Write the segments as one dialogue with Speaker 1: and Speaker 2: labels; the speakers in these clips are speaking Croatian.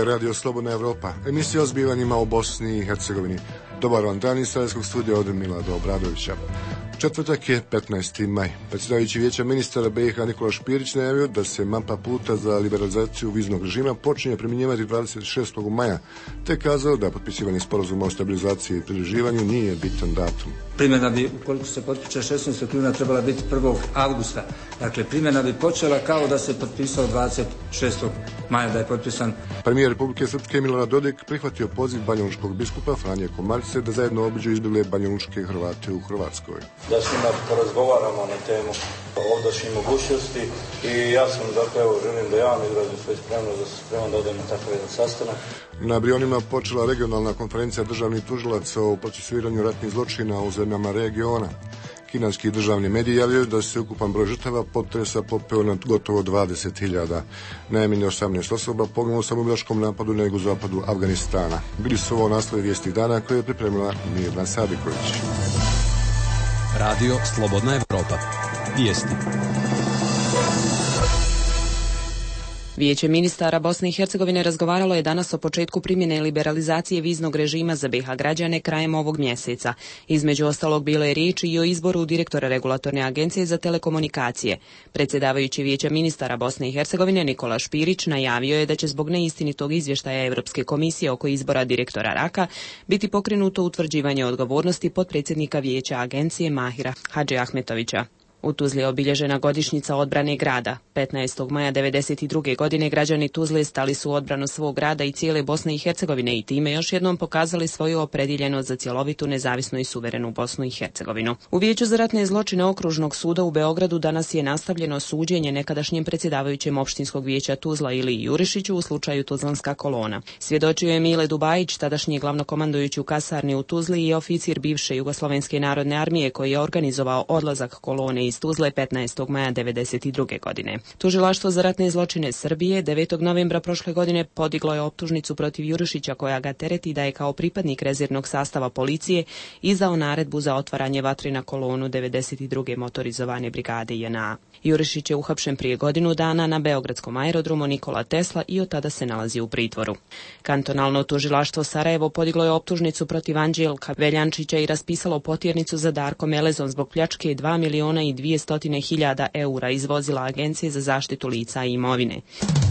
Speaker 1: Radio Slobodna Evropa, emisija o zbivanjima u Bosni i Hercegovini. Dobar vam dan iz Sarajevskog studija od Milada Obradovića. Četvrtak je 15. maj. Predsjedavajući Vijeća ministara BiH Nikola Špirić najavio da se mapa puta za liberalizaciju viznog režima počinje primjenjivati 26. maja, te kazao da potpisivanje sporazuma o stabilizaciji i pridruživanju nije bitan datum.
Speaker 2: Primjena bi, ukoliko se potpiše 16. juna, trebala biti 1. avgusta. Dakle, primjena bi počela kao da se potpisao 26. maja da je potpisan.
Speaker 1: Premijer Republike Srpske Milorad Dodik prihvatio poziv banjalučkog biskupa Franje Komarice da zajedno obiđu izbjegle banjalučke Hrvate u Hrvatskoj.
Speaker 3: Da s njima porazgovaramo na temu ovdašnjih mogućnosti i ja sam dakle, želim da javno izrazim svoju spremnost da se spreman da odem na takav jedan sastanak.
Speaker 1: Na Brionima počela regionalna konferencija državnih tužilaca o procesuiranju ratnih zločina u zemljama regiona. Kinanski državni mediji javljaju da se ukupan broj žrtava potresa popeo na gotovo 20.000. Najmanje 18 osoba poginulo u samoubilačkom napadu na jugozapadu Afganistana. Bili su ovo naslovi vijesti dana koje je pripremila Mirna Sadiković.
Speaker 4: Radio Slobodna Evropa. Vijesti.
Speaker 5: Vijeće ministara Bosne i Hercegovine razgovaralo je danas o početku primjene liberalizacije viznog režima za BiH građane krajem ovog mjeseca. Između ostalog bilo je riječi i o izboru direktora Regulatorne agencije za telekomunikacije. Predsjedavajući Vijeća ministara Bosne i Hercegovine Nikola Špirić najavio je da će zbog neistinitog izvještaja Europske komisije oko izbora direktora RAK-a biti pokrenuto utvrđivanje odgovornosti potpredsjednika Vijeća agencije Mahira Hadžiahmetovića. U Tuzli je obilježena godišnjica odbrane grada. 15. maja 1992. godine građani Tuzle stali su u odbranu svog grada i cijele Bosne i Hercegovine i time još jednom pokazali svoju opredjeljenost za cjelovitu, nezavisnu i suverenu Bosnu i Hercegovinu. U Vijeću za ratne zločine Okružnog suda u Beogradu danas je nastavljeno suđenje nekadašnjem predsjedavajućem opštinskog vijeća Tuzla Iliji Jurišiću u slučaju Tuzlanska kolona. Svjedočio je Mile Dubajić, tadašnji glavnokomandujući u kasarni u Tuzli i oficir bivše Jugoslovenske narodne armije koji je organizovao odlazak kolone iz Tuzle 15. maja 1992. godine. Tužilaštvo za ratne zločine Srbije 9. novembra prošle godine podiglo je optužnicu protiv Jurišića koja ga tereti da je kao pripadnik rezervnog sastava policije izdao naredbu za otvaranje vatre na kolonu 92. motorizovane brigade JNA. Jurišić je uhapšen prije godinu dana na beogradskom aerodromu Nikola Tesla i od tada se nalazi u pritvoru. Kantonalno tužilaštvo Sarajevo podiglo je optužnicu protiv Anđelka Veljančića i raspisalo potjernicu za Darkom Elezom zbog pljačke 2.200.000 eura iz vozila Agencije za zaštitu lica i imovine.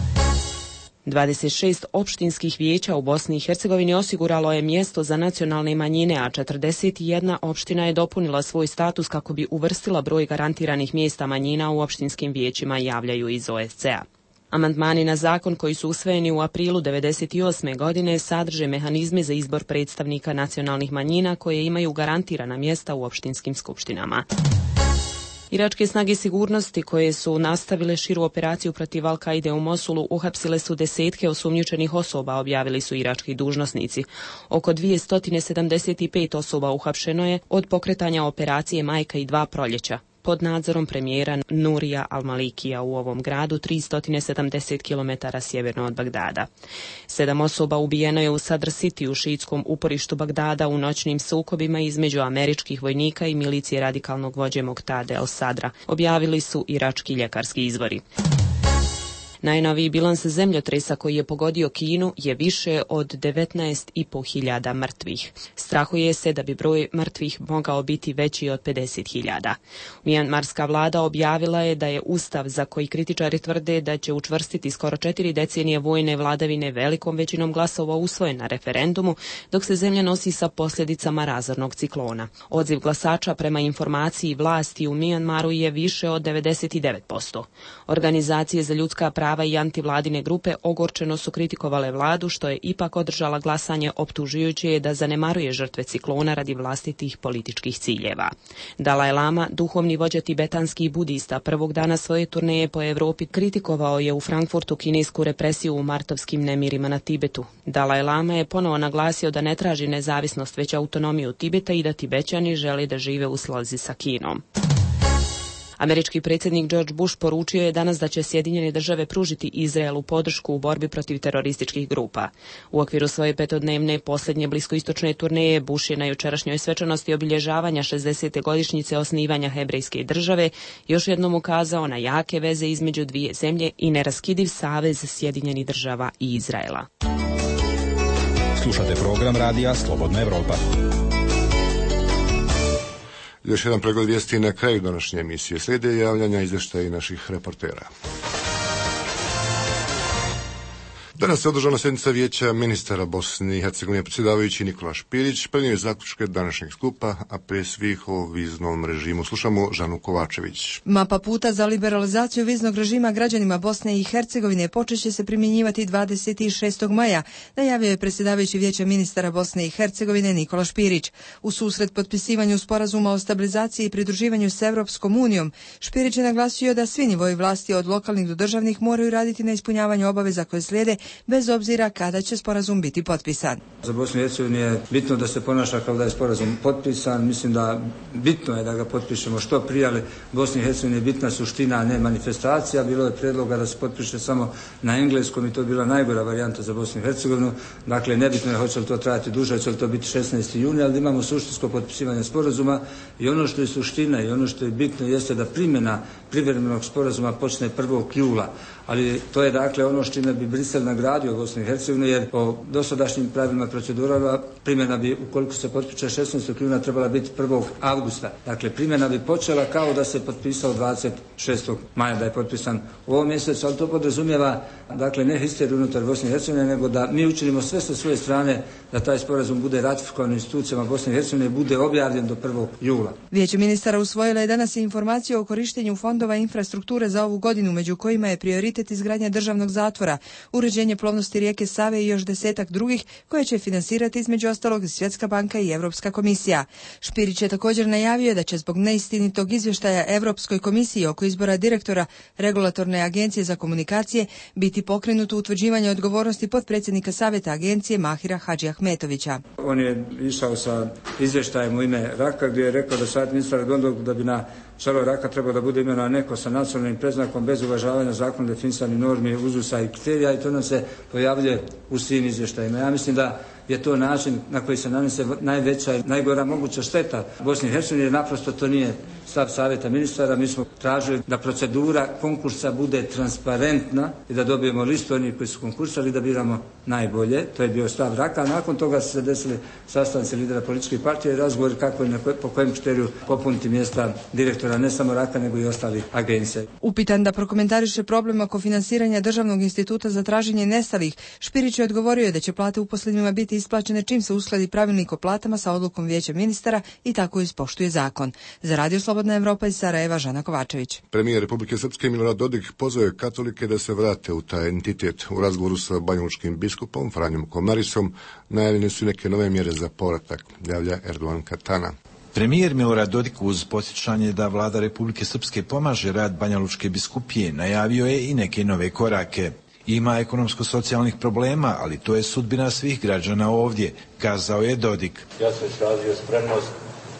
Speaker 5: 26 opštinskih vijeća u Bosni i Hercegovini osiguralo je mjesto za nacionalne manjine, a 41 opština je dopunila svoj status kako bi uvrstila broj garantiranih mjesta manjina u opštinskim vijećima, javljaju iz OSCE-a. Amandmani na zakon koji su usvojeni u aprilu 1998. godine sadrže mehanizme za izbor predstavnika nacionalnih manjina koje imaju garantirana mjesta u opštinskim skupštinama. Iračke snage sigurnosti koje su nastavile širu operaciju protiv Al-Kaide u Mosulu uhapsile su desetke osumnjičenih osoba, objavili su irački dužnosnici. Oko 275 osoba uhapšeno je od pokretanja operacije Majka i 2 proljeća pod nadzorom premijera Nurija Al-Malikija u ovom gradu 370 km sjeverno od Bagdada. 7 osoba ubijeno je u Sadr City u šiitskom uporištu Bagdada u noćnim sukobima između američkih vojnika i milicije radikalnog vođe Muqtada al-Sadra, objavili su irački ljekarski izvori. Najnoviji bilans zemljotresa koji je pogodio Kinu je više od 19.500 mrtvih. Strahuje se da bi broj mrtvih mogao biti veći od 50.000. Mijanmarska vlada objavila je da je ustav za koji kritičari tvrde da će učvrstiti skoro 4 decenije vojne vladavine velikom većinom glasova usvojen na referendumu, dok se zemlja nosi sa posljedicama razornog ciklona. Odziv glasača prema informaciji vlasti u Mijanmaru je više od 99%. Organizacije za ljudska prava i antivladine grupe ogorčeno su kritikovale vladu što je ipak održala glasanje optužujući je da zanemaruje žrtve ciklona radi vlastitih političkih ciljeva. Dalaj Lama, duhovni vođa tibetanskih budista, prvog dana svoje turneje po Europi kritikovao je u Frankfurtu kinesku represiju u martovskim nemirima na Tibetu. Dalaj Lama je ponovo naglasio da ne traži nezavisnost već autonomiju Tibeta i da Tibećani žele da žive u slozi sa Kinom. Američki predsjednik George Bush poručio je danas da će Sjedinjene države pružiti Izraelu podršku u borbi protiv terorističkih grupa. U okviru svoje petodnevne posljednje bliskoistočne turneje Bush je na jučerašnjoj svečanosti obilježavanja 60. godišnjice osnivanja hebrejske države još jednom ukazao na jake veze između dvije zemlje i neraskidiv savez Sjedinjenih država i Izraela.
Speaker 4: Slušate program radija Slobodna Evropa.
Speaker 1: Još jedan pregled vijesti na kraju današnje emisije. Slijede javljanja izvještaja naših reportera. Danas je održana sjednica Vijeća ministara Bosne i Hercegovine. Predsjedavajući Nikola Špirić prenio je zaključke današnjeg skupa, a prije svih o viznom režimu. Slušamo Žanu Kovačević.
Speaker 6: Mapa puta za liberalizaciju viznog režima građanima Bosne i Hercegovine počeće se primjenjivati 26. maja, najavio je predsjedavajući Vijeća ministara Bosne i Hercegovine Nikola Špirić. U susret potpisivanju sporazuma o stabilizaciji i pridruživanju s Evropskom unijom, Špirić je naglasio da svi nivoji vlasti od lokalnih do državnih moraju raditi na ispunjavanju obaveza koje slijede, bez obzira kada će sporazum biti potpisan.
Speaker 2: Za Bosnu i Hercegovinu je bitno da se ponaša kao da je sporazum potpisan. Mislim da bitno je da ga potpišemo što prije, ali Bosni i Hercegovini je bitna suština, a ne manifestacija. Bilo je predloga da se potpiše samo na engleskom i to je bila najgora varijanta za Bosnu i Hercegovinu. Dakle, nebitno je hoće li to trajati duže, hoće li to biti 16. juna, ali da imamo suštinsko potpisivanje sporazuma i ono što je suština i ono što je bitno jeste da primjena privremenog sporazuma počne 1. jula. Ali to je dakle ono s čime bi Brisel nagradio Bosnu i Hercegovinu, jer po dosadašnjim pravilima procedurama primjena bi, ukoliko se potpiše 16. juna, trebala biti 1. avgusta. Dakle, primjena bi počela kao da se potpisao 26. maja, da je potpisan u ovom mjesecu, ali to podrazumijeva dakle ne histeriju unutar Bosne i Hercegovine, nego da mi učinimo sve sa svoje strane da taj sporazum bude ratifikovan u institucijama Bosne i Hercegovine i bude objavljen do 1. jula.
Speaker 6: Vijeće ministara usvojilo je danas informaciju o korištenju fondova infrastrukture za ovu godinu, među kojima je prioritet izgradnja državnog zatvora, uređenje plovnosti rijeke Save i još 10 drugih koje će finansirati između ostalog Svjetska banka i Europska komisija. Špirić je također najavio da će zbog neistinitog izvještaja Europskoj komisiji oko izbora direktora Regulatorne agencije za komunikacije biti pokrenuto utvrđivanje odgovornosti potpredsjednika Savjeta agencije Mahira Hadžiahmetovića.
Speaker 2: On je išao sa izvještajem u ime Raka, gdje je rekao da Savjet ministara donijelo da bi na čelo Raka trebao da bude imenovan neko sa nacionalnim predznakom bez uvažavanja zakona definisanih normi, uzusa i kriterija, i to nam se pojavljuje u svim izvještajima. Ja mislim da je to način na koji se nanese najveća i najgora moguća šteta Bosni i Hercegovini, jer naprosto to nije stav Savjeta ministara. Mi smo tražili da procedura konkursa bude transparentna i da dobijemo listu onih koji su konkursali, da biramo najbolje. To je bio stav Raka. Nakon toga su se desili sastanci lidera političkih partija i razgovori kako i po kojem kriteriju popuniti mjesta direktora ne samo Raka nego i ostalih agencija.
Speaker 6: Upitan da prokomentariše problem oko finansiranja Državnog instituta za traženje nestalih, Špirić je odgovorio da će plate uposlenima biti isplaćene čim se uskladi pravilnik o platama sa odlukom Vijeća ministara i tako ispoštuje zakon. Za Radio Slobodna Evropa iz Sarajeva, Žana Kovačević.
Speaker 1: Premijer Republike Srpske Milorad Dodik pozvao je katolike da se vrate u taj entitet. U razgovoru sa banjalučkim biskupom Franjom Komarisom najavljene su neke nove mjere za povratak, javlja Erdogan Katana.
Speaker 7: Premijer Milorad Dodik uz podsjećanje da vlada Republike Srpske pomaže rad Banjalučke biskupije najavio je i neke nove korake. Ima ekonomsko-socijalnih problema, ali to je sudbina svih građana ovdje, kazao je Dodik.
Speaker 3: Ja sam izrazio spremnost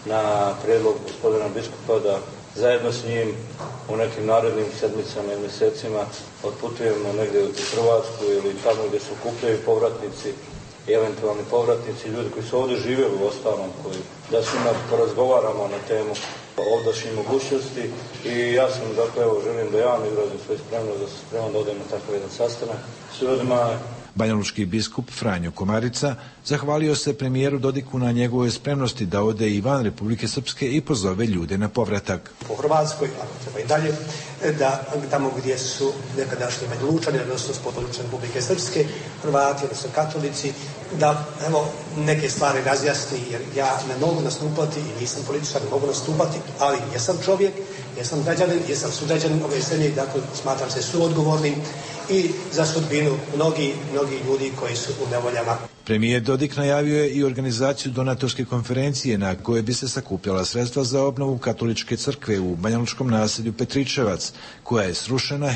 Speaker 3: na prijedlog gospodina biskupa da zajedno s njim u nekim narednim sedmicama i mjesecima otputujemo negdje u Hrvatsku ili tamo gdje se okupljaju povratnici i eventualni povratnici, ljudi koji su ovdje živjeli u ostalom, koji da s njima porazgovaramo na temu ovdašnjih mogućnosti. I ja sam, dakle, evo, želim da javno izrazim svoju spremnost, da sam spreman da odem na takav jedan sastanak s ljudima.
Speaker 7: Banjalučki biskup Franjo Komarica zahvalio se premijeru Dodiku na njegovoj spremnosti da ode i van Republike Srpske i pozove ljude na povratak.
Speaker 8: Po Hrvatskoj, ako treba i dalje, da tamo gdje su nekadašnji Banjalučani, odnosno s područja Republike Srpske, Hrvati, odnosno katolici, da evo neke stvari razjasni, jer ja ne mogu nastupati i nisam političar, ne mogu nastupati, ali jesam čovjek, jesam građanin, jesam sugrađanin ove zemlje, dakle smatram se suodgovornim i za sudbinu mnogi ljudi koji su u nevoljama.
Speaker 7: Premijer Dodik najavio je i organizaciju donatorske konferencije na kojoj bi se sakupljala sredstva za obnovu katoličke crkve u banjalučkom naselju Petričevac, koja je srušena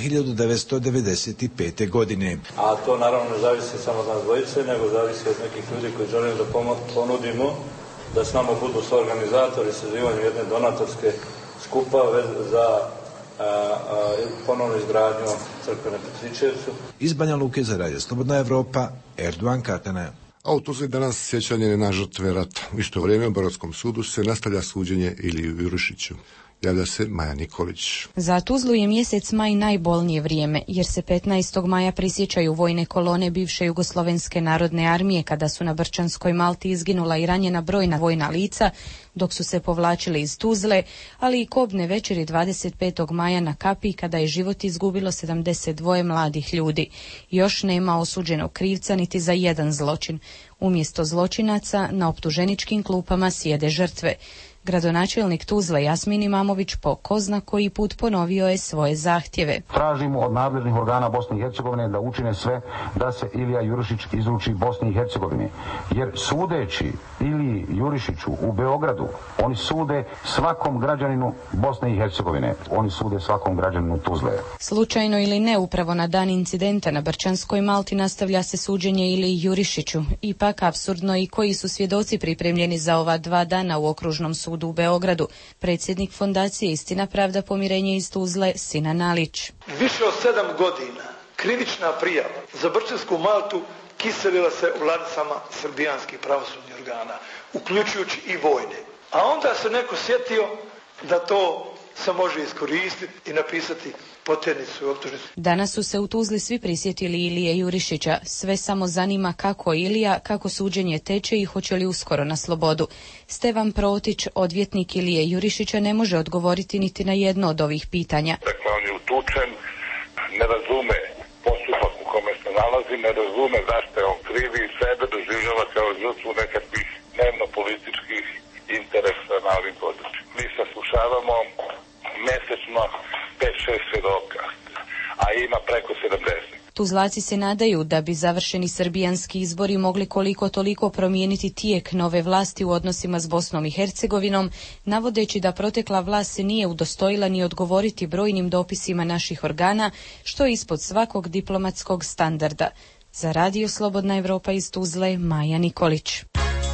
Speaker 7: 1995. godine.
Speaker 3: A to naravno ne zavisi samo od nas dvojice, nego zavisi od nekih ljudi koji žele da ponudimo da s nama budu suorganizatori sazivanja jedne donatorske skupa za ponovnu izgradnju crkve na Petričevcu.
Speaker 7: Iz Banja Luke za Radio Slobodna Evropa, Erdogan Katana.
Speaker 1: A u Tuzli danas sjećanje na žrtve rata. U isto vrijeme u Beogradskom sudu se nastavlja suđenje Iliju Jurišiću. Javlja se Maja Nikolić.
Speaker 9: Za Tuzlu je mjesec maj najbolnije vrijeme, jer se 15. maja prisjećaju vojne kolone bivše Jugoslovenske narodne armije kada su na Brčanskoj Malti izginula i ranjena brojna vojna lica, dok su se povlačili iz Tuzle, ali i kobne večeri 25. maja na Kapiji kada je život izgubilo 72 mladih ljudi. Još nema osuđenog krivca niti za jedan zločin. Umjesto zločinaca na optuženičkim klupama sjede žrtve. Gradonačelnik Tuzle Jasmin Imamović po ko zna koji put ponovio je svoje zahtjeve.
Speaker 10: Tražimo od nadležnih organa Bosne i Hercegovine da učine sve da se Ilija Jurišić izruči Bosni i Hercegovini. Jer sudeći Iliji Jurišiću u Beogradu, oni sude svakom građaninu Bosne i Hercegovine. Oni sude svakom građaninu Tuzle.
Speaker 9: Slučajno ili ne, upravo na dan incidenta na Brčanskoj Malti nastavlja se suđenje Iliji Jurišiću. Ipak apsurdno i koji su svjedoci pripremljeni za ova 2 dana u okružnom sudu u Beogradu. Predsjednik fondacije Istina, pravda, pomirenje iz Tuzle, Sinan Alić.
Speaker 11: Više od 7 godina krivična prijava za Brčansku Maltu kiselila se u ladicama srbijanskih pravosudnih organa, uključujući i vojne. A onda se neko sjetio da to se može iskoristiti i napisati poternicu i optužnicu.
Speaker 9: Danas su se u Tuzli svi prisjetili Ilije Jurišića. Sve samo zanima kako Ilija, kako suđenje teče i hoće li uskoro na slobodu. Stevan Protić, odvjetnik Ilije Jurišića, ne može odgovoriti niti na jedno od ovih pitanja.
Speaker 12: Dakle, on je utučen, ne razume postupak u kome se nalazi, ne razume zašto je on krivi i sebe doživljava kao žrtvu nekakvih dnevno-političkih interesa na ovim područjima. Mi saslušavamo mesečno 5-6 svjedoka, a ima preko 70.
Speaker 9: Tuzlaci se nadaju da bi završeni srbijanski izbori mogli koliko toliko promijeniti tijek nove vlasti u odnosima s Bosnom i Hercegovinom, navodeći da protekla vlast se nije udostojila ni odgovoriti brojnim dopisima naših organa, što je ispod svakog diplomatskog standarda. Za Radio Slobodna Evropa iz Tuzle, Maja Nikolić.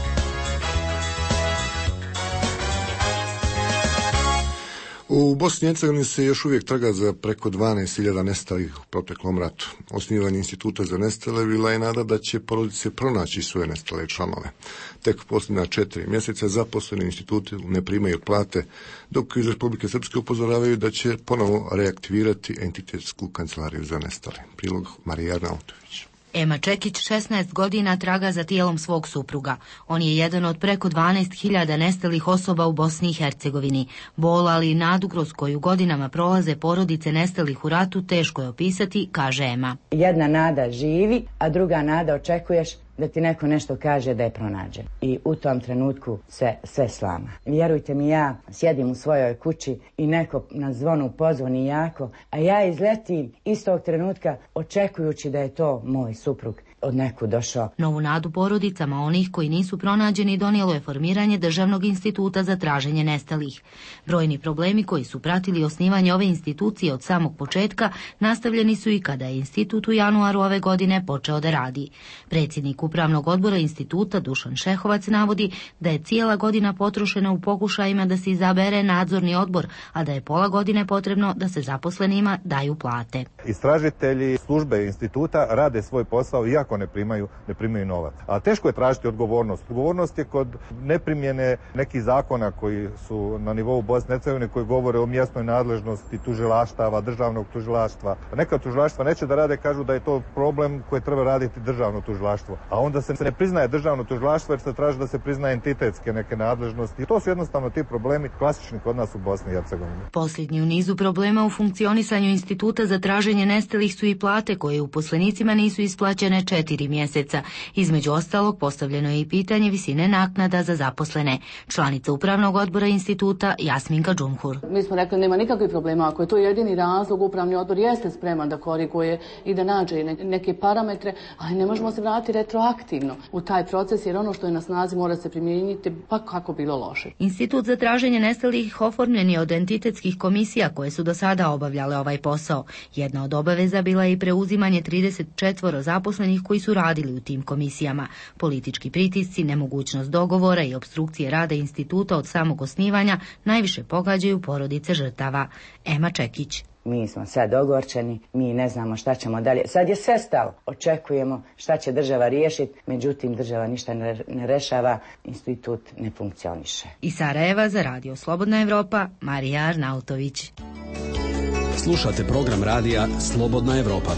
Speaker 1: U Bosni i Hercegovini se još uvijek traga za preko 12.000 nestalih u proteklom ratu. Osnivanje instituta za nestale bila je nada da će porodice pronaći svoje nestale članove. Tek posljednja 4 mjeseca zaposleni instituti ne primaju plate, dok iz Republike Srpske upozoravaju da će ponovo reaktivirati entitetsku kancelariju za nestale. Prilog Marija Arnautović.
Speaker 13: Ema Čekić 16 godina traga za tijelom svog supruga. On je jedan od preko 12.000 nestalih osoba u Bosni i Hercegovini. Bol, ali i nadu kroz koju godinama prolaze porodice nestalih u ratu teško je opisati, kaže Ema.
Speaker 14: Jedna nada živi, a druga nada očekuješ da ti neko nešto kaže da je pronađen. I u tom trenutku sve slama. Vjerujte mi, ja sjedim u svojoj kući i neko na zvonu pozvoni jako, a ja izletim istog trenutka očekujući da je to moj suprug od neku došao.
Speaker 13: Novu nadu porodicama onih koji nisu pronađeni donijelo je formiranje Državnog instituta za traženje nestalih. Brojni problemi koji su pratili osnivanje ove institucije od samog početka nastavljeni su i kada je institut u januaru ove godine počeo da radi. Predsjednik Upravnog odbora instituta Dušan Šehovac navodi da je cijela godina potrošena u pokušajima da se izabere nadzorni odbor, a da je pola godine potrebno da se zaposlenima daju plate.
Speaker 15: Istražitelji službe instituta rade svoj posao iako ne primaju novac. A teško je tražiti odgovornost. Odgovornost je kod neprimjene nekih zakona koji su na nivou Bosne i Hercegovine koji govore o mjesnoj nadležnosti tužilaštava, državnog tužilaštva. Neka tužilaštva neće da rade, kažu da je to problem koji treba raditi državno tužilaštvo. A onda se ne priznaje državno tužilaštvo jer se traži da se priznaje entitetske neke nadležnosti. I to su jednostavno ti problemi klasični kod nas u Bosni i Hercegovini.
Speaker 13: Posljednji u nizu problema u funkcionisanju instituta za traženje nestalih su i plate koje uposlenicima nisu isplaćene 4 mjeseca. Između ostalog postavljeno je i pitanje visine naknada za zaposlene. Članica Upravnog odbora instituta Jasminka Džumhur.
Speaker 16: Mi smo rekli nema nikakvih problema. Ako je to jedini razlog, Upravni odbor jeste spreman da koriguje i da nađe neke parametre, ali ne možemo se vratiti retroaktivno u taj proces jer ono što je na snazi mora se primijeniti pa kako bilo loše.
Speaker 13: Institut za traženje nestalih oformljen je od entitetskih komisija koje su do sada obavljale ovaj posao. Jedna od obaveza bila je i preuzimanje 34 zaposlenih koji su radili u tim komisijama. Politički pritisci, nemogućnost dogovora i opstrukcije rada instituta od samog osnivanja najviše pogađaju porodice žrtava. Ema Čekić.
Speaker 14: Mi smo sad ogorčeni, mi ne znamo šta ćemo dalje. Sad je sve stalo. Očekujemo šta će država riješiti, međutim država ništa ne rešava, institut ne funkcioniše.
Speaker 13: Iz Sarajeva za Radio Slobodna Evropa, Marija Arnautović.
Speaker 17: Slušate program radija Slobodna Evropa.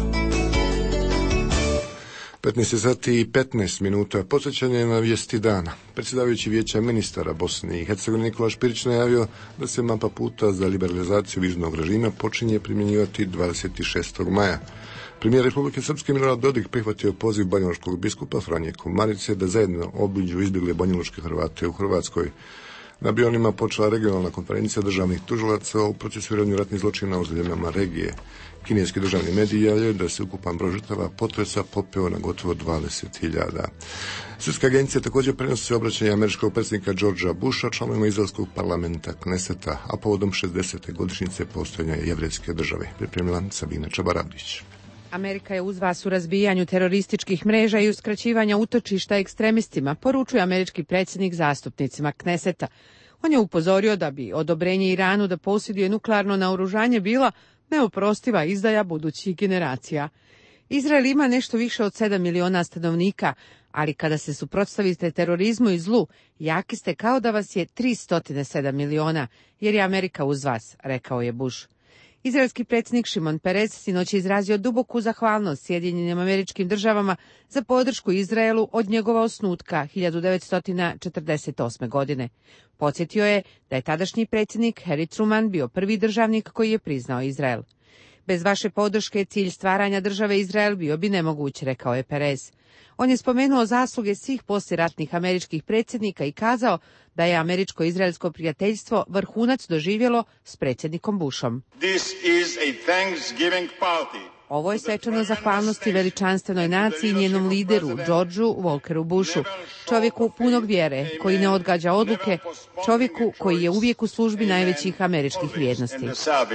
Speaker 1: 15 sati i 15 minuta. Posjećanje na vijesti dana. Predsjedavajući Vijeća ministara Bosne i Hercegovine Nikola Špirić najavio da se mapa puta za liberalizaciju viznog režima počinje primjenjivati 26. maja. Premijer Republike Srpske Milorad Dodik prihvatio poziv banjalučkog biskupa Franje Komarice da zajedno obiđu izbjegle banjalučke Hrvate u Hrvatskoj. Na Bionima počela regionalna konferencija državnih tužilaca o procesuiranju ratnih zločina u zemljama regije. Kineski državni mediji javljaju da se ukupan broj žrtava potresa popeo na gotovo 20.000. Svjetska agencija također prenosi obraćanje američkog predsjednika Georgea Busha članovima izraelskog parlamenta Kneseta, a povodom 60. godišnjice postojanja jevrejske države. Pripremila Sabina Čabarabdić.
Speaker 18: Amerika je uz vas u razbijanju terorističkih mreža i uskraćivanja utočišta ekstremistima, poručuje američki predsjednik zastupnicima Kneseta. On je upozorio da bi odobrenje Iranu da posjeduje nuklearno naoružanje bila neoprostiva izdaja budućih generacija. Izrael ima nešto više od 7 miliona stanovnika, ali kada se suprotstavite terorizmu i zlu, jaki ste kao da vas je 307 miliona, jer je Amerika uz vas, rekao je Bush. Izraelski predsjednik Šimon Perez sinoć je izrazio duboku zahvalnost Sjedinjenim Američkim Državama za podršku Izraelu od njegova osnutka 1948. godine. Podsjetio je da je tadašnji predsjednik Harry Truman bio prvi državnik koji je priznao Izrael. Bez vaše podrške cilj stvaranja države Izrael bio bi nemoguć, rekao je Perez. On je spomenuo zasluge svih poslijeratnih američkih predsjednika i kazao da je američko-izraelsko prijateljstvo vrhunac doživjelo s predsjednikom Bushom.
Speaker 19: This is a Thanksgiving party.
Speaker 18: Ovo je svečano zahvalnosti veličanstvenoj naciji i njenom lideru, Georgeu Walkeru Bushu, čovjeku punog vjere, koji ne odgađa odluke, čovjeku koji je uvijek u službi najvećih američkih vrijednosti.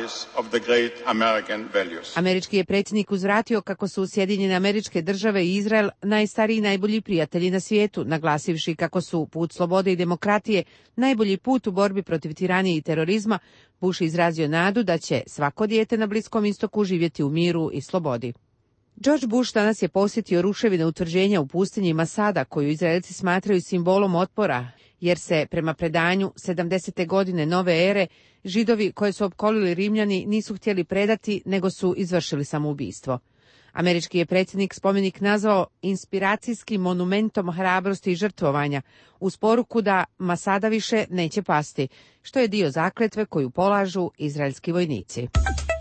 Speaker 18: Američki je predsjednik uzvratio kako su Sjedinjene Američke Države i Izrael najstariji i najbolji prijatelji na svijetu, naglasivši kako su put slobode i demokratije najbolji put u borbi protiv tiranije i terorizma. Bush izrazio nadu da će svako dijete na Bliskom istoku živjeti u miru i slobodi. George Bush danas je posjetio ruševine utvrđenja u pustinji Masada, koju Izraelci smatraju simbolom otpora, jer se prema predanju 70. godine nove ere Židovi koje su opkolili Rimljani nisu htjeli predati, nego su izvršili samoubistvo. Američki je predsjednik spomenik nazvao inspiracijskim monumentom hrabrosti i žrtvovanja, uz poruku da Masada više neće pasti, što je dio zakletve koju polažu izraelski vojnici.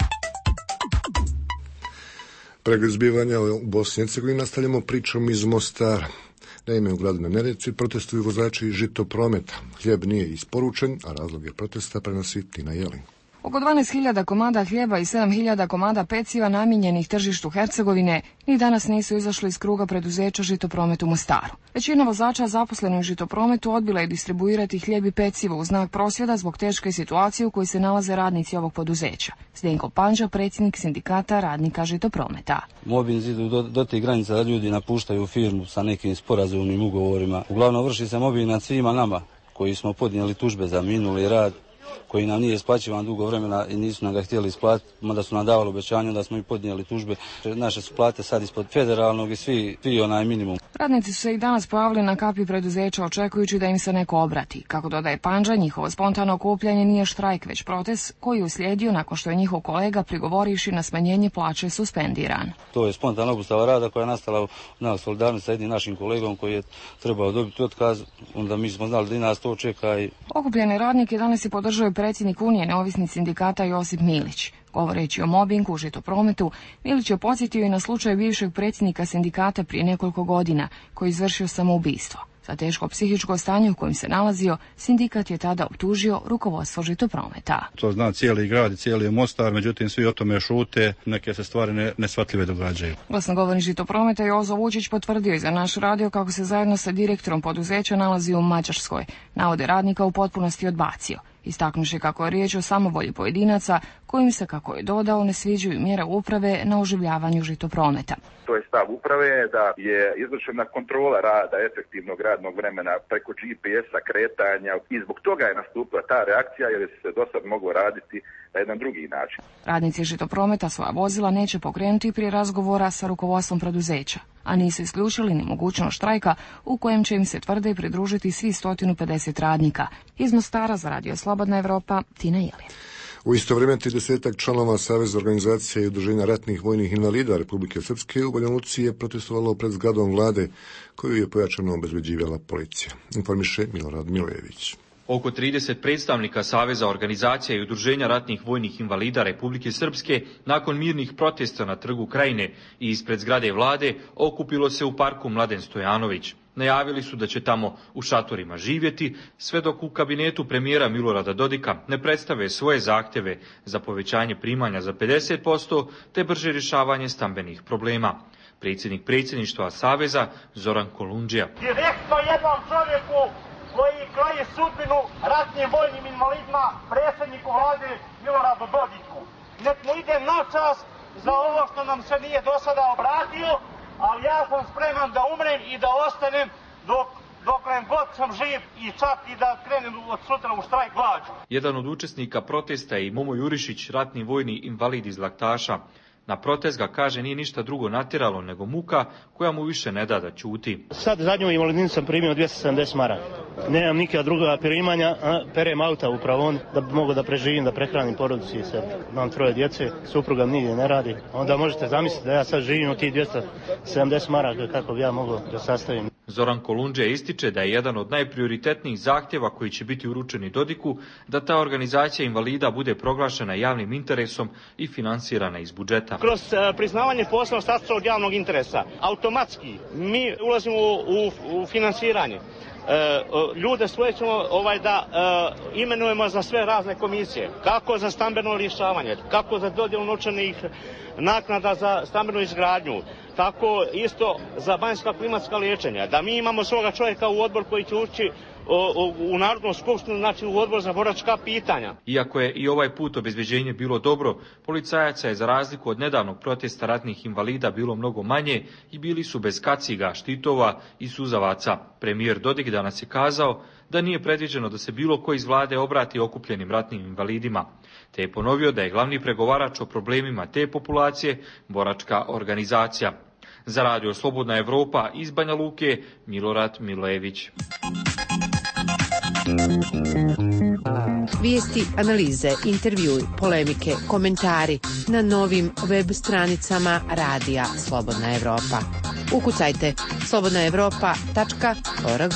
Speaker 1: Pregled zbivanja u Bosni i Hercegovini nastavljamo pričom iz Mostara. Naime, u gradu na Neretvi protestuju vozači Žitoprometa. Hljeb nije isporučen, a razloge protesta prenosi Tina Jelin.
Speaker 20: Oko 12.000 komada hljeba i 7.000 komada peciva namijenjenih tržištu Hercegovine ni danas nisu izašli iz kruga preduzeća Žitopromet u Mostaru. Većina vozača zaposlenih u Žitoprometu odbila je distribuirati hljeb i pecivo u znak prosvjeda zbog teške situacije u kojoj se nalaze radnici ovog poduzeća. Zdenko Panđa, predsjednik sindikata radnika Žitoprometa.
Speaker 21: Mobbing idu do tih granica da ljudi napuštaju firmu sa nekim sporazumnim ugovorima. Uglavnom vrši se mobbing nad svima nama koji smo podnijeli tužbe za minuli rad, koji nam nije isplaćivan dugo vremena i nisu nam ga htjeli isplatiti, mada su nam davali obećanje da smo i podnijeli tužbe. Naše su plate sad ispod federalnog i svi onaj minimum.
Speaker 20: Radnici su se i danas pojavili na kapi preduzeća očekujući da im se neko obrati. Kako dodaje Panđa, njihovo spontano okupljanje nije štrajk, već protest koji je uslijedio nakon što je njihov kolega prigovoriši na smanjenje plaće suspendiran.
Speaker 21: To je spontana obustava rada koja je nastala na solidarnosti sa jednim našim kolegom koji je trebao dobiti otkaz, onda mi smo znali da i nas to čeka.
Speaker 20: Okupljene radnike danas je podržao predsjednik Unije neovisnih sindikata Josip Milić. Govoreći o mobingu u Žitoprometu, Milić je podsjetio i na slučaj bivšeg predsjednika sindikata prije nekoliko godina, koji je izvršio samoubistvo. Za teško psihičko stanje u kojem se nalazio, sindikat je tada optužio rukovodstvo Žitoprometa.
Speaker 22: To zna cijeli grad i cijeli Mostar, međutim svi o tome šute, neke se stvari neshvatljive događaju.
Speaker 20: Glasnogovornik Žitoprometa Jozo Vučić potvrdio i za naš radio kako se zajedno sa direktorom poduzeća nalazi u Mađarskoj. Navode radnika u potpunosti odbacio. Istaknuši kako je riječ o samovolji pojedinaca kojim se, kako je dodao, ne sviđaju mjere uprave na oživljavanju žitoprometa.
Speaker 4: To je stav uprave da je izvršena kontrola rada efektivnog radnog vremena preko GPS-a kretanja i zbog toga je nastupila ta reakcija jer se do sad moglo raditi na jedan drugi način.
Speaker 20: Radnici žitoprometa svoja vozila neće pokrenuti prije razgovora sa rukovodstvom preduzeća, a nisu isključili ni mogućnost štrajka u kojem će im se tvrde pridružiti svi 150 radnika. Iz Mostara za Radio Slobodna Evropa, Tina Jelija.
Speaker 1: U isto vrijeme 30 članova Saveza organizacija i udruženja ratnih vojnih invalida Republike Srpske u Banja Luci je protestovalo pred zgradom vlade koju je pojačano obezbeđivala policija. Informiše Milorad Milojević.
Speaker 5: Oko 30 predstavnika Saveza organizacija i udruženja ratnih vojnih invalida Republike Srpske nakon mirnih protesta na Trgu Krajine i ispred zgrade vlade okupilo se u parku Mladen Stojanović. Najavili su da će tamo u šatorima živjeti, sve dok u kabinetu premijera Milorada Dodika ne predstave svoje zahtjeve za povećanje primanja za 50% te brže rješavanje stambenih problema. Predsjednik predsjedništva Saveza Zoran Kolundžija.
Speaker 23: Direktno jednom čovjeku koji kroji sudbinu ratnim vojnim invalidima, predsjedniku vlade Miloradu Dodiku. Nek mu ide na čast za ovo što nam se nije do sada obratio, ali ja sam spreman da umrem i da ostanem doklen god sam živ i čak i da krenem od sutra u štrajk glađu.
Speaker 5: Jedan od učesnika protesta je i Momo Jurišić, ratni vojni invalid iz Laktaša. Na protest ga, kaže, nije ništa drugo natjeralo nego muka koja mu više ne da ćuti.
Speaker 24: Sad zadnju invalidninu sam primio 270 maraka. Nemam nikakva druga primanja, perem auta upravo da bi mogao da preživim, da prehranim porodicu i sve. Imam 3 djece, supruga nigdje ne radi. Onda možete zamisliti da ja sad živim od tih 270 maraka kako bi ja mogao da sastavim.
Speaker 5: Zoran Kolundžija ističe da je jedan od najprioritetnijih zahtjeva koji će biti uručeni Dodiku da ta organizacija invalida bude proglašena javnim interesom i finansirana iz budžeta.
Speaker 23: Kroz priznavanje posebnog statusa od javnog interesa, automatski mi ulazimo u finansiranje. Ljude svoje ćemo da imenujemo za sve razne komisije, kako za stambeno rješavanje, kako za dodjelu novčanih naknada za stambenu izgradnju, tako isto za banjska klimatska liječenja, da mi imamo svoga čovjeka u odbor koji će ući u Narodnu skupštinu, znači u odbor za boračka pitanja.
Speaker 5: Iako je i ovaj put obezbeđenje bilo dobro, policajaca je za razliku od nedavnog protesta ratnih invalida bilo mnogo manje i bili su bez kaciga, štitova i suzavaca. Premijer Dodik danas je kazao da nije predviđeno da se bilo ko iz vlade obrati okupljenim ratnim invalidima, te je ponovio da je glavni pregovarač o problemima te populacije boračka organizacija. Za Radio Slobodna Evropa iz Banja Luke, Milorad Milojević.
Speaker 18: Vijesti, analize, intervjui, polemike, komentari na novim web stranicama Radija Slobodna Evropa. Ukucajte slobodnaevropa.org.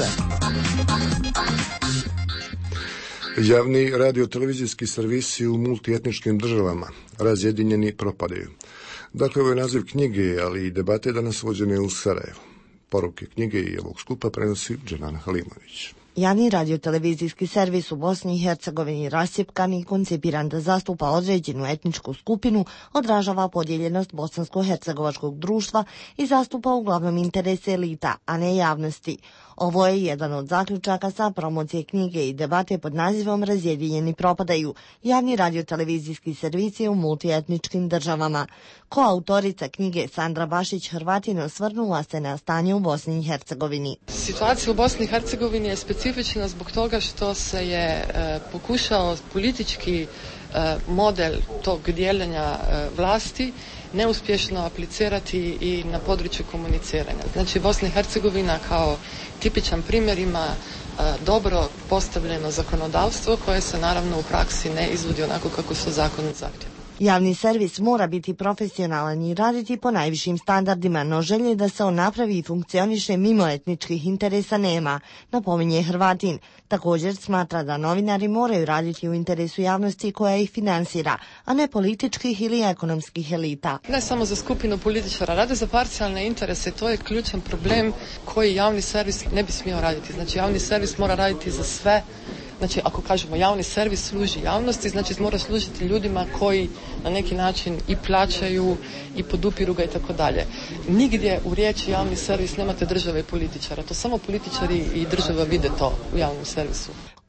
Speaker 1: Javni radio-televizijski servisi u multietničkim državama razjedinjeni propadaju. Dakle, ovo je naziv knjige, ali i debate danas vođene u Sarajevu. Poruke knjige i ovog skupa prenosi Dženana Halimović.
Speaker 25: Javni radio-televizijski servis u Bosni i Hercegovini rascjepkan i koncipiran da zastupa određenu etničku skupinu, odražava podijeljenost bosansko-hercegovačkog društva i zastupa uglavnom interese elita, a ne javnosti. Ovo je jedan od zaključaka sa promocije knjige i debate pod nazivom Razjedinjeni propadaju. Javni radio-televizijski servisi u multietničkim državama. Koautorica knjige Sandra Bašić Hrvatin osvrnula se na stanje u Bosni i Hercegovini.
Speaker 26: Situacija u Bosni i Hercegovini je specifična zbog toga što se je pokušao politički model tog dijeljenja vlasti neuspješno aplicirati i na području komuniciranja. Znači, Bosna i Hercegovina kao tipičan primjer ima dobro postavljeno zakonodavstvo koje se naravno u praksi ne izvodi onako kako su zakoni zahtjeva.
Speaker 25: Javni servis mora biti profesionalan i raditi po najvišim standardima, no želje da se on napravi i funkcioniše mimo etničkih interesa nema, napominje Hrvatin. Također smatra da novinari moraju raditi u interesu javnosti koja ih finansira, a ne političkih ili ekonomskih elita.
Speaker 26: Ne samo za skupinu političara, rade za parcijalne interese, to je ključan problem koji javni servis ne bi smio raditi. Znači, javni servis mora raditi za sve. Znači, ako kažemo javni servis služi javnosti, znači mora služiti ljudima koji na neki način i plaćaju i podupiru ga i tako dalje. Nigdje u riječi javni servis nemate države i političara. To samo političari i država vide to u javnom servisu.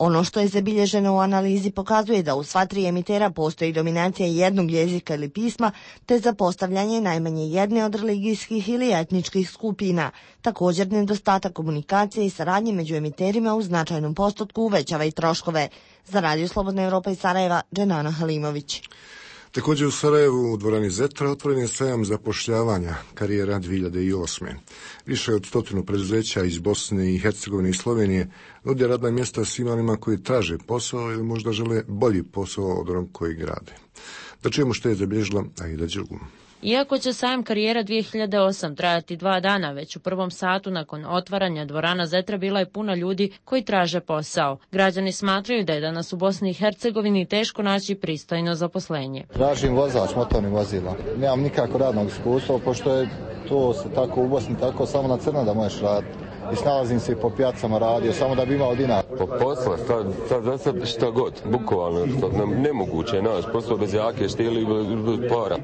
Speaker 25: Ono što je zabilježeno u analizi pokazuje da u sva 3 emitera postoji dominacija jednog jezika ili pisma, te zapostavljanje najmanje jedne od religijskih ili etničkih skupina. Također, nedostatak komunikacije i saradnje među emiterima u značajnom postotku uvećava i troškove. Za Radio Slobodna Evropa iz Sarajeva, Dženana Halimović.
Speaker 1: Također u Sarajevu u dvorani Zetra otvoren je sajam zapošljavanja Karijera 2008. Više od 100 preduzeća iz Bosne i Hercegovine i Slovenije nude radna mjesta svima onima koji traže posao ili možda žele bolji posao od onog koji grade. Da čujemo što je zabilježila Aida Đilgum.
Speaker 2: Iako će sajam Karijera 2008 trajati 2 dana, već u prvom satu nakon otvaranja dvorana Zetra bila je puno ljudi koji traže posao. Građani smatraju da je danas u Bosni i Hercegovini teško naći pristojno zaposlenje.
Speaker 3: Tražim vozač motornih vozila. Nemam nikako radnog iskustva, pošto je to tako u Bosni, tako samo na crno da možeš raditi. I snalazim se po pijacama radio, samo da bi imao dinar.
Speaker 6: Po posla, sad šta god, bukvalno, nemoguće naš posao bez jake štili ili para.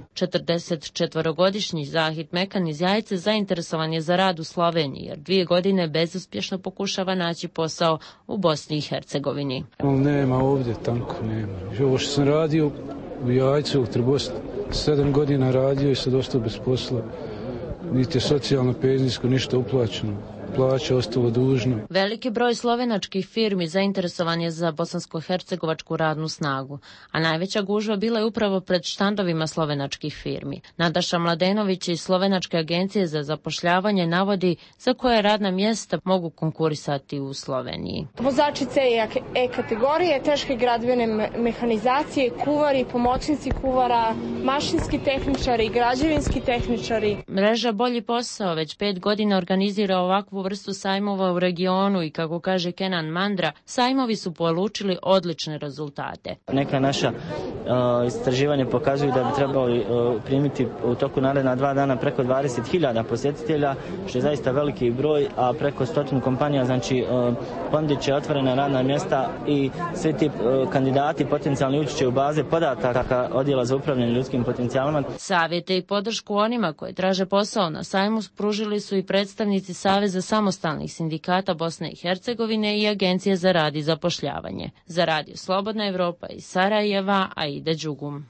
Speaker 2: 44-godišnji Zahid Mekan iz Jajice zainteresovan je za rad u Sloveniji, jer 2 godine bezuspješno pokušava naći posao u Bosni i Hercegovini.
Speaker 7: Nema ovdje, tanko nema. Ovo što sam radio u Jajcu, u Trbost, 7 godina radio i sad ostao bez posla. Niti je socijalno penzijsko, ništa uplaćeno. Plaća ostalo dužno.
Speaker 2: Veliki broj slovenačkih firmi zainteresovan je za bosansko-hercegovačku radnu snagu, a najveća gužva bila je upravo pred štandovima slovenačkih firmi. Nataša Mladenović iz Slovenačke agencije za zapošljavanje navodi za koje radna mjesta mogu konkurisati u Sloveniji.
Speaker 8: Vozači C i E kategorije, teške gradbene mehanizacije, kuvari, pomoćnici kuvara, mašinski tehničari, građevinski tehničari.
Speaker 2: Mreža Bolji posao već 5 godina organizira ovakvu vrstu sajmova u regionu i kako kaže Kenan Mandra, sajmovi su polučili odlične rezultate.
Speaker 10: Neka naša istraživanja pokazuju da bi trebali primiti u toku naredna 2 dana preko 20.000 posjetitelja, što je zaista veliki broj, a preko 100 kompanija, znači ponudit će otvorena radna mjesta i svi ti kandidati potencijalni ući će u baze podataka Odjela za upravljanje ljudskim potencijalima.
Speaker 2: Savjete i podršku onima koji traže posao na sajmu pružili su i predstavnici Saveza samostalnih sindikata Bosne i Hercegovine i Agencije za rad i zapošljavanje. Za Radio Slobodna Evropa iz Sarajeva, Aida Đugum.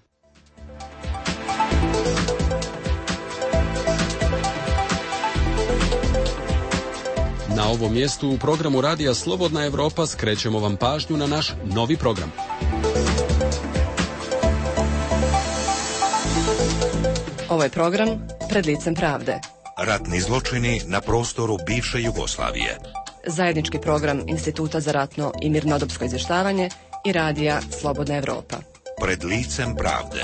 Speaker 17: Na ovom mjestu u programu Radija Slobodna Evropa skrećemo vam pažnju na naš novi program.
Speaker 27: Ovo je program Pred licem pravde.
Speaker 28: Ratni zločini na prostoru bivše Jugoslavije.
Speaker 27: Zajednički program Instituta za ratno i mirnodopsko izvještavanje i Radija Slobodna Evropa.
Speaker 28: Pred licem pravde.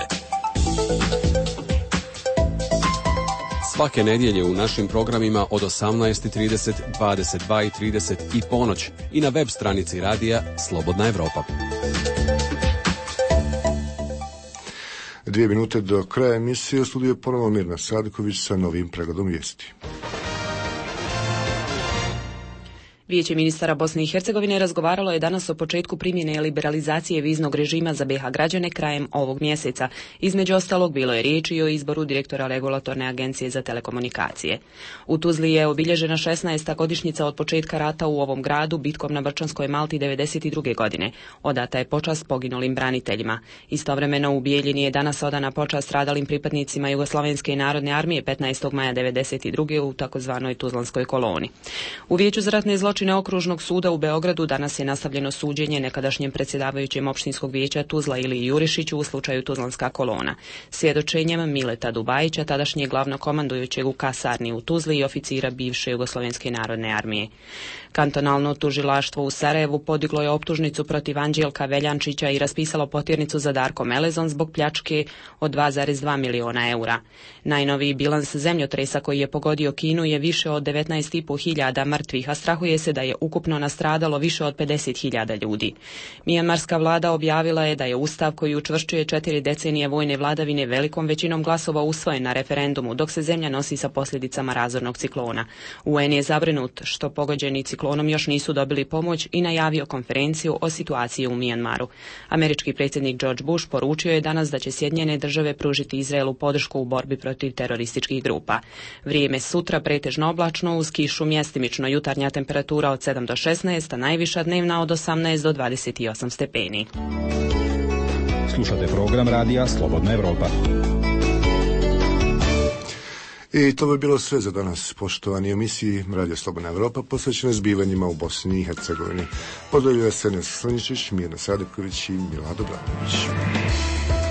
Speaker 17: Svake nedjelje u našim programima od 18:30, 22:30 i ponoć i na web stranici Radija Slobodna Evropa.
Speaker 1: 2 minute do kraja emisije u studiju ponovo Mirna Sadiković sa novim pregledom vijesti.
Speaker 27: Vijeće ministara Bosne i Hercegovine razgovaralo je danas o početku primjene liberalizacije viznog režima za BiH građane krajem ovog mjeseca. Između ostalog bilo je riječi i o izboru direktora Regulatorne agencije za telekomunikacije. U Tuzli je obilježena 16. godišnjica od početka rata u ovom gradu bitkom na Brčanskoj Malti 1992. godine. Odata je počast poginulim braniteljima. Istovremeno u Bijeljini je danas odana počast stradalim pripadnicima Jugoslovenske narodne armije 15. maja 1992. u takozvanoj Tuzlanskoj koloni. U Vijeću za ratne zločine Okružnog suda u Beogradu danas je nastavljeno suđenje nekadašnjem predsjedavajućem opštinskog vijeća Tuzla Iliji Jurišiću u slučaju Tuzlanska kolona. Svjedočenjem Mileta Dubajića, tadašnjeg glavnokomandujućeg u kasarni u Tuzli i oficira bivše Jugoslovenske narodne armije. Kantonalno tužilaštvo u Sarajevu podiglo je optužnicu protiv Anđelka Veljančića i raspisalo potjernicu za Darko Melezon zbog pljačke od 2,2 miliona eura. Najnoviji bilans zemljotresa koji je pogodio Kinu je više od 19.500 mrtvih, a strahuje se da je ukupno nastradalo više od 50.000 ljudi. Mijanmarska vlada objavila je da je ustav koji učvršćuje 4 decenije vojne vladavine velikom većinom glasova usvojen na referendumu, dok se zemlja nosi sa posljedicama razornog ciklona. UN je zabrinut što pogođeni ciklon ciklonom još nisu dobili pomoć i najavio konferenciju o situaciji u Mijanmaru. Američki predsjednik George Bush poručio je danas da će Sjedinjene države pružiti Izraelu podršku u borbi protiv terorističkih grupa. Vrijeme sutra pretežno oblačno uz kišu, mjestimično jutarnja temperatura od 7 do 16, a najviša dnevna od 18 do 28 stepeni.
Speaker 9: Slušate program radija Slobodna Evropa.
Speaker 1: I to bi bilo sve za danas, poštovani emisiji Radio Slobodna Evropa posvećene zbivanjima u Bosni i Hercegovini. Pozdravljaju vas Senja Slaničić, Mirna Sadiković i Milado Branović.